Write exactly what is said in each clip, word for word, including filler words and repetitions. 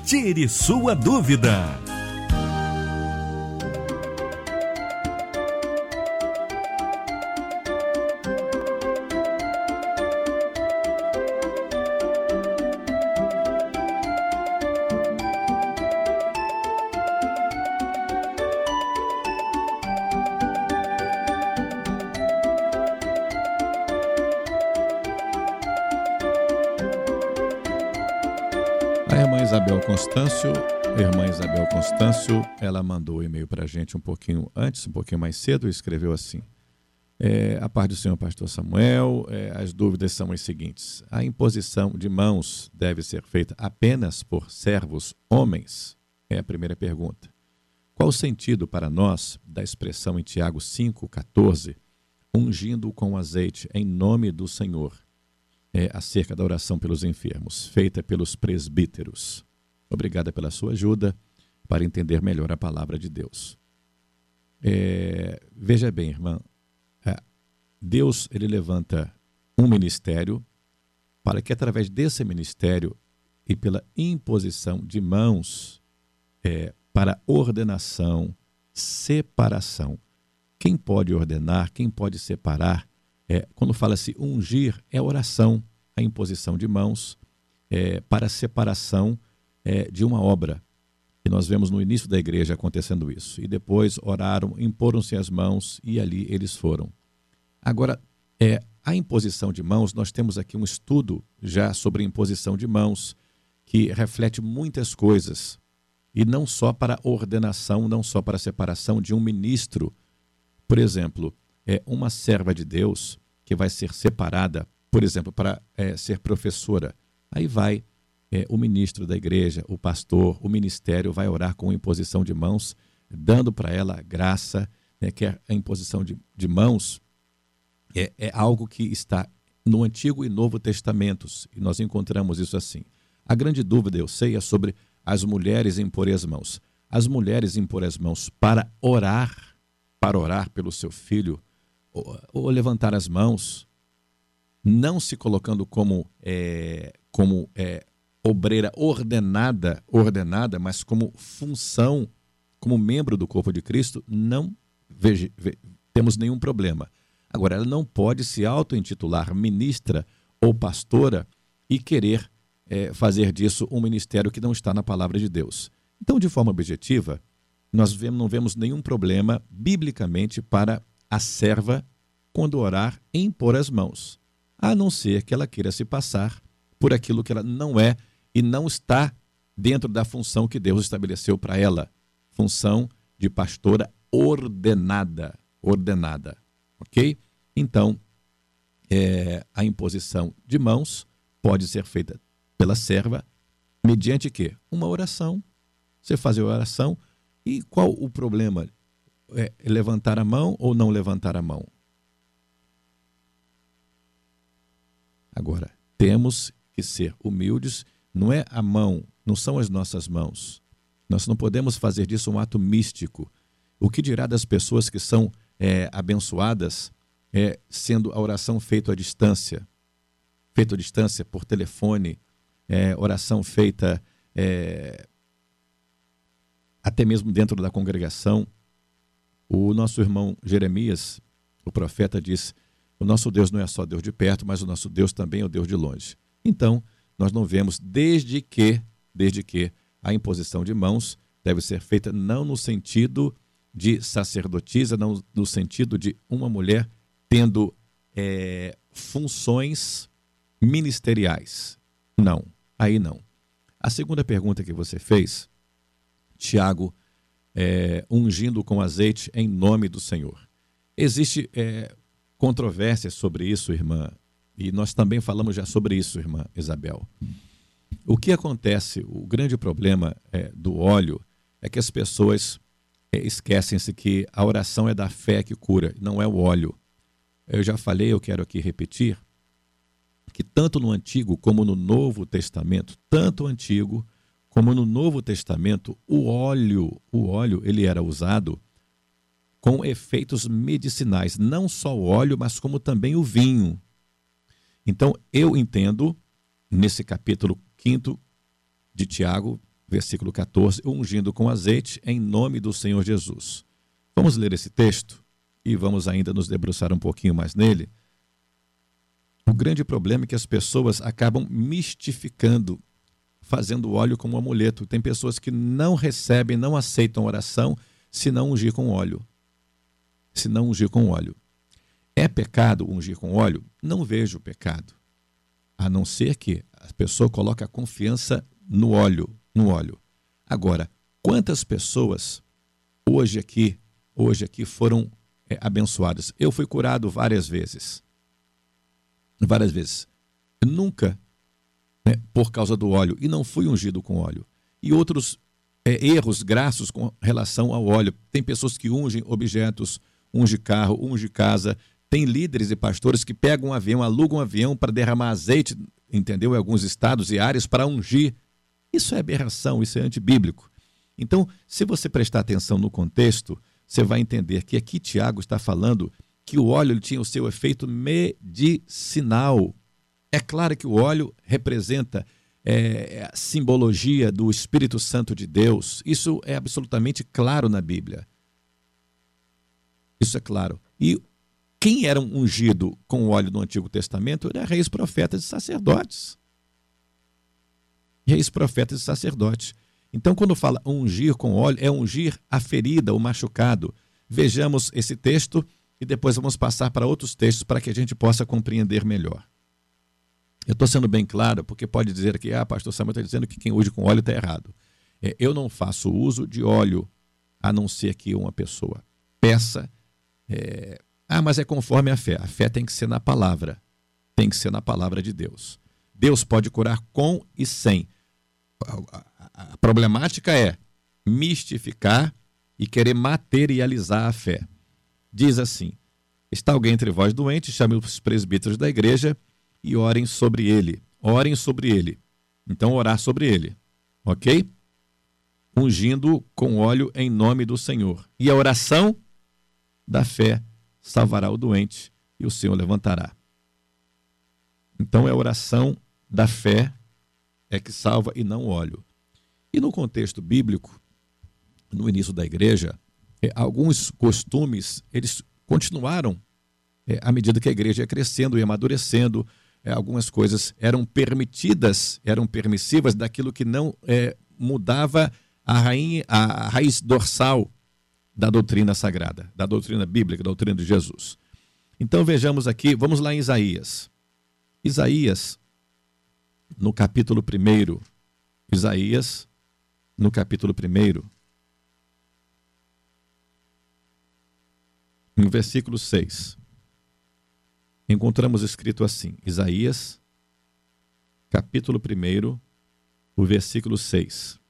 Tire sua dúvida. Isabel Constâncio, irmã Isabel Constâncio, ela mandou o e-mail para a gente um pouquinho antes, um pouquinho mais cedo, e escreveu assim: é, a paz do Senhor, pastor Samuel, é, as dúvidas são as seguintes: a imposição de mãos deve ser feita apenas por servos homens? É a primeira pergunta. Qual o sentido para nós da expressão em Tiago cinco, catorze, ungindo com azeite em nome do Senhor? É, acerca da oração pelos enfermos, feita pelos presbíteros. Obrigada pela sua ajuda para entender melhor a palavra de Deus. É, veja bem, irmã, é, Deus ele levanta um ministério para que através desse ministério e pela imposição de mãos é, para ordenação, separação. Quem pode ordenar, quem pode separar? É, quando fala-se ungir, é oração, a imposição de mãos é, para a separação é, de uma obra. E nós vemos no início da igreja acontecendo isso. E depois oraram, imporam-se as mãos e ali eles foram. Agora, é, a imposição de mãos, nós temos aqui um estudo já sobre imposição de mãos que reflete muitas coisas. E não só para a ordenação, não só para a separação de um ministro. Por exemplo, é uma serva de Deus que vai ser separada, por exemplo, para é, ser professora. Aí vai é, o ministro da igreja, o pastor, o ministério vai orar com imposição de mãos, dando para ela graça, né, que é a imposição de, de mãos é, é algo que está no Antigo e Novo Testamentos, e nós encontramos isso assim. A grande dúvida, eu sei, é sobre as mulheres imporem as mãos. As mulheres imporem as mãos para orar, para orar pelo seu filho, ou, ou levantar as mãos, não se colocando como, é, como é, obreira ordenada, ordenada, mas como função, como membro do corpo de Cristo, não veja, ve, temos nenhum problema. Agora, ela não pode se auto-intitular ministra ou pastora e querer é, fazer disso um ministério que não está na palavra de Deus. Então, de forma objetiva, nós vemos, não vemos nenhum problema biblicamente para a serva, quando orar, impor as mãos, a não ser que ela queira se passar por aquilo que ela não é e não está dentro da função que Deus estabeleceu para ela, função de pastora ordenada, ordenada, ok? Então, é, a imposição de mãos pode ser feita pela serva, mediante quê? Uma oração. Você fazer a oração, e qual o problema? É levantar a mão ou não levantar a mão? Agora, temos que ser humildes, não é a mão, não são as nossas mãos. Nós não podemos fazer disso um ato místico. O que dirá das pessoas que são é, abençoadas é, sendo a oração feita à distância, feita à distância por telefone, é, oração feita é, até mesmo dentro da congregação. O nosso irmão Jeremias, o profeta, diz: o nosso Deus não é só Deus de perto, mas o nosso Deus também é o Deus de longe. Então, nós não vemos, desde que, desde que a imposição de mãos deve ser feita não no sentido de sacerdotisa, não no sentido de uma mulher tendo é, funções ministeriais. Não, aí não. A segunda pergunta que você fez, Tiago, é, ungindo com azeite em nome do Senhor. Existe é, controvérsia sobre isso, irmã, e nós também falamos já sobre isso, irmã Isabel. O que acontece, o grande problema é, do óleo é que as pessoas é, esquecem-se que a oração é da fé que cura, não é o óleo. Eu já falei, eu quero aqui repetir, que tanto no Antigo como no Novo Testamento, tanto o Antigo como no Novo Testamento, o óleo, o óleo ele era usado com efeitos medicinais, não só o óleo, mas como também o vinho. Então, eu entendo, nesse capítulo quinto de Tiago, versículo quatorze, ungindo com azeite em nome do Senhor Jesus. Vamos ler esse texto e vamos ainda nos debruçar um pouquinho mais nele. O grande problema é que as pessoas acabam mistificando, fazendo o óleo como um amuleto. Tem pessoas que não recebem, não aceitam oração se não ungir com óleo. Se não ungir com óleo. É pecado ungir com óleo? Não vejo pecado. A não ser que a pessoa coloque a confiança no óleo, no óleo. Agora, quantas pessoas hoje aqui, hoje aqui foram é, abençoadas? Eu fui curado várias vezes. Várias vezes. Nunca, né, por causa do óleo, e não fui ungido com óleo. E outros é, erros grassos com relação ao óleo. Tem pessoas que ungem objetos, ungem carro, ungem casa. Tem líderes e pastores que pegam um avião, alugam um avião para derramar azeite, entendeu? Em alguns estados e áreas para ungir. Isso é aberração, isso é antibíblico. Então, se você prestar atenção no contexto, você vai entender que aqui Tiago está falando que o óleo ele tinha o seu efeito medicinal. É claro que o óleo representa é, a simbologia do Espírito Santo de Deus. Isso é absolutamente claro na Bíblia. Isso é claro. E quem era ungido com o óleo no Antigo Testamento eram reis, profetas e sacerdotes. Reis, profetas e sacerdotes. Então, quando fala ungir com óleo, é ungir a ferida, o machucado. Vejamos esse texto e depois vamos passar para outros textos para que a gente possa compreender melhor. Eu estou sendo bem claro, porque pode dizer que, ah, pastor Samuel está dizendo que quem unge com óleo está errado. É, eu não faço uso de óleo, a não ser que uma pessoa peça. É, ah, mas é conforme a fé. A fé tem que ser na palavra. Tem que ser na palavra de Deus. Deus pode curar com e sem. A, a, a problemática é mistificar e querer materializar a fé. Diz assim: está alguém entre vós doente, chame os presbíteros da igreja e orem sobre ele. Orem sobre ele. Então, orar sobre ele. Ok? Ungindo com óleo em nome do Senhor. E a oração da fé salvará o doente e o Senhor levantará. Então, é a oração da fé é que salva e não o óleo. E no contexto bíblico, no início da igreja, é, alguns costumes, eles continuaram é, à medida que a igreja ia crescendo e amadurecendo. É, algumas coisas eram permitidas, eram permissivas daquilo que não é, mudava a, rainha, a raiz dorsal da doutrina sagrada, da doutrina bíblica, da doutrina de Jesus. Então vejamos aqui, vamos lá em Isaías. Isaías, no capítulo primeiro, Isaías, no capítulo primeiro, no versículo seis, encontramos escrito assim, Isaías, capítulo primeiro, o versículo seis.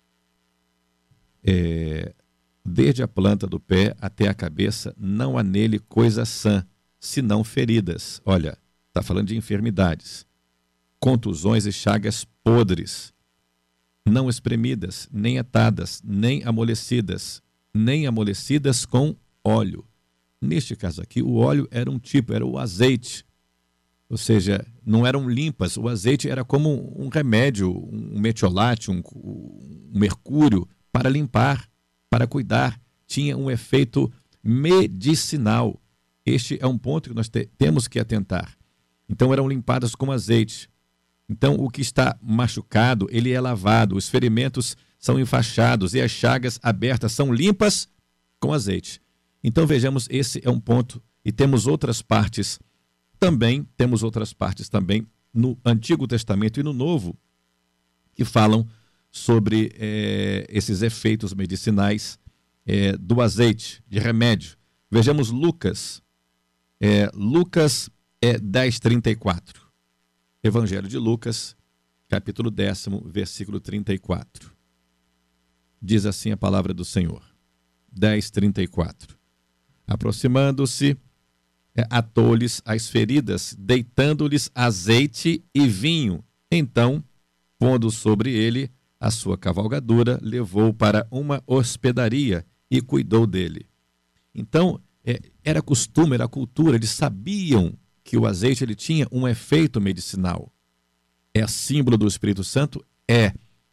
É, desde a planta do pé até a cabeça, não há nele coisa sã, senão feridas. Olha, está falando de enfermidades, contusões e chagas podres, não espremidas, nem atadas, nem amolecidas, nem amolecidas com óleo. Neste caso aqui, o óleo era um tipo, era o azeite. Ou seja, não eram limpas. O azeite era como um remédio, um metiolate, um, um mercúrio para limpar, para cuidar. Tinha um efeito medicinal. Este é um ponto que nós te, temos que atentar. Então, eram limpadas com azeite. Então, o que está machucado, ele é lavado. Os ferimentos são enfaixados e as chagas abertas são limpas com azeite. Então, vejamos, esse é um ponto. E temos outras partes também, temos outras partes também no Antigo Testamento e no Novo, que falam sobre é, esses efeitos medicinais é, do azeite, de remédio. Vejamos Lucas, é, Lucas é, dez, trinta e quatro. Evangelho de Lucas, capítulo dez, versículo trinta e quatro. Diz assim a palavra do Senhor. dez, trinta e quatro. Aproximando-se, atou-lhes as feridas, deitando-lhes azeite e vinho. Então, pondo sobre ele a sua cavalgadura, levou para uma hospedaria e cuidou dele. Então, é, era costume, era cultura, eles sabiam que o azeite ele tinha um efeito medicinal. É símbolo do Espírito Santo? É.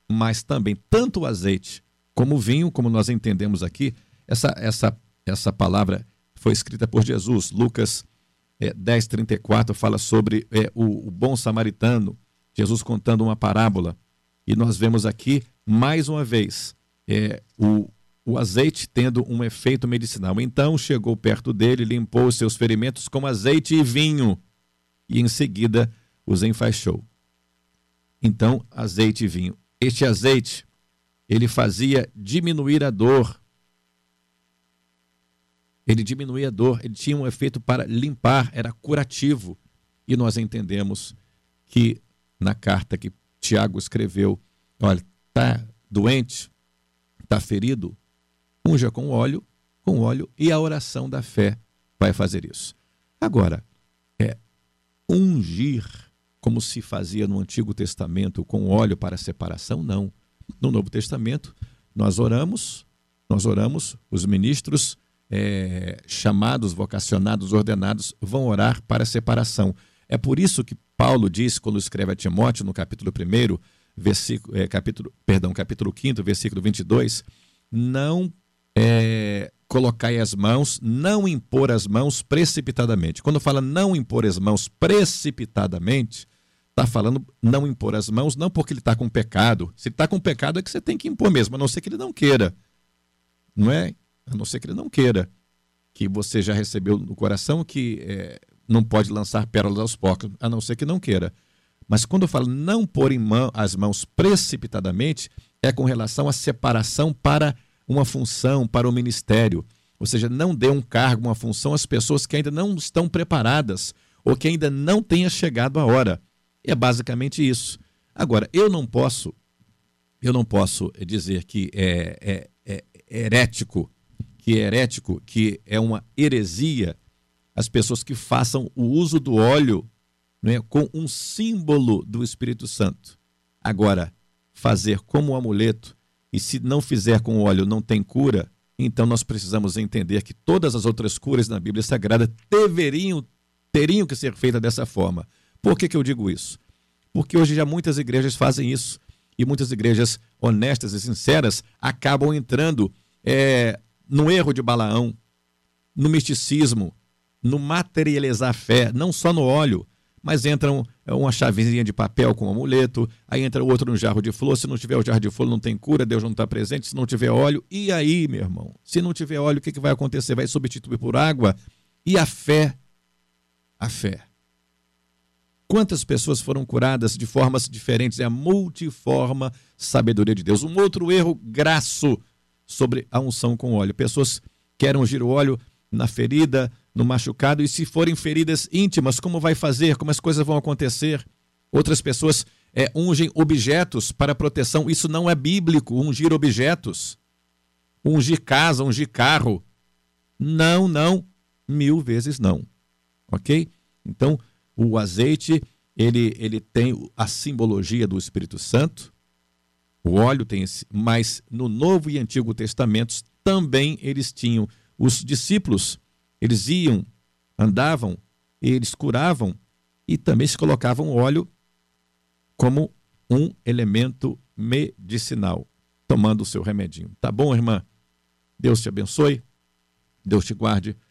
mas também tanto o azeite como o vinho, como nós entendemos aqui, essa, essa, essa palavra foi escrita por Jesus. Lucas é, dez, trinta e quatro fala sobre é, o, o bom samaritano, Jesus contando uma parábola. E nós vemos aqui, mais uma vez, é, o, o azeite tendo um efeito medicinal. Então chegou perto dele, limpou os seus ferimentos com azeite e vinho, e em seguida os enfaixou. Então, azeite e vinho. Este azeite, ele fazia diminuir a dor. Ele diminuía a dor, ele tinha um efeito para limpar, era curativo. E nós entendemos que na carta que Tiago escreveu, olha, está doente, está ferido, unja com óleo, com óleo, e a oração da fé vai fazer isso. Agora, é ungir, como se fazia no Antigo Testamento, com óleo para separação, não. No Novo Testamento, nós oramos, nós oramos, os ministros é, chamados, vocacionados, ordenados, vão orar para separação. É por isso que Paulo diz, quando escreve a Timóteo, no capítulo primeiro, versículo, é, capítulo, perdão, capítulo quinto, versículo vinte e dois, não é, colocai as mãos, não impor as mãos precipitadamente. Quando fala não impor as mãos precipitadamente, está falando não impor as mãos, não porque ele está com pecado. Se ele está com pecado é que você tem que impor mesmo, a não ser que ele não queira. Não é? A não ser que ele não queira. Que você já recebeu no coração que é, não pode lançar pérolas aos porcos, a não ser que não queira. Mas quando eu falo não pôr em mão, as mãos precipitadamente, é com relação à separação para uma função, para o ministério. Ou seja, não dê um cargo, uma função às pessoas que ainda não estão preparadas ou que ainda não tenha chegado a hora. É basicamente isso. Agora, eu não posso, eu não posso dizer que é, é, é herético, que é herético, que é uma heresia, as pessoas que façam o uso do óleo, não é, com um símbolo do Espírito Santo. Agora, fazer como um amuleto, e se não fizer com óleo não tem cura, então nós precisamos entender que todas as outras curas na Bíblia Sagrada deveriam, teriam que ser feitas dessa forma. Por que que eu digo isso? Porque hoje já muitas igrejas fazem isso, e muitas igrejas honestas e sinceras acabam entrando é, no erro de Balaão, no misticismo, no materializar a fé, não só no óleo, mas entra um, uma chavezinha de papel com um amuleto, aí entra o outro no jarro de flor, se não tiver o jarro de flor não tem cura, Deus não está presente, se não tiver óleo, e aí, meu irmão? Se não tiver óleo, o que, que vai acontecer? Vai substituir por água? E a fé? A fé. Quantas pessoas foram curadas de formas diferentes? É a multiforme sabedoria de Deus. Um outro erro grasso sobre a unção com óleo. Pessoas querem ungir o óleo na ferida, no machucado, e se forem feridas íntimas, como vai fazer? Como as coisas vão acontecer? Outras pessoas é, ungem objetos para proteção. Isso não é bíblico, ungir objetos. Ungir casa, ungir carro. Não, não, mil vezes não. Ok? Então, o azeite, ele, ele tem a simbologia do Espírito Santo, o óleo tem esse, mas no Novo e Antigo Testamentos também eles tinham. Os discípulos, eles iam, andavam, eles curavam e também se colocavam óleo como um elemento medicinal, tomando o seu remedinho. Tá bom, irmã? Deus te abençoe, Deus te guarde.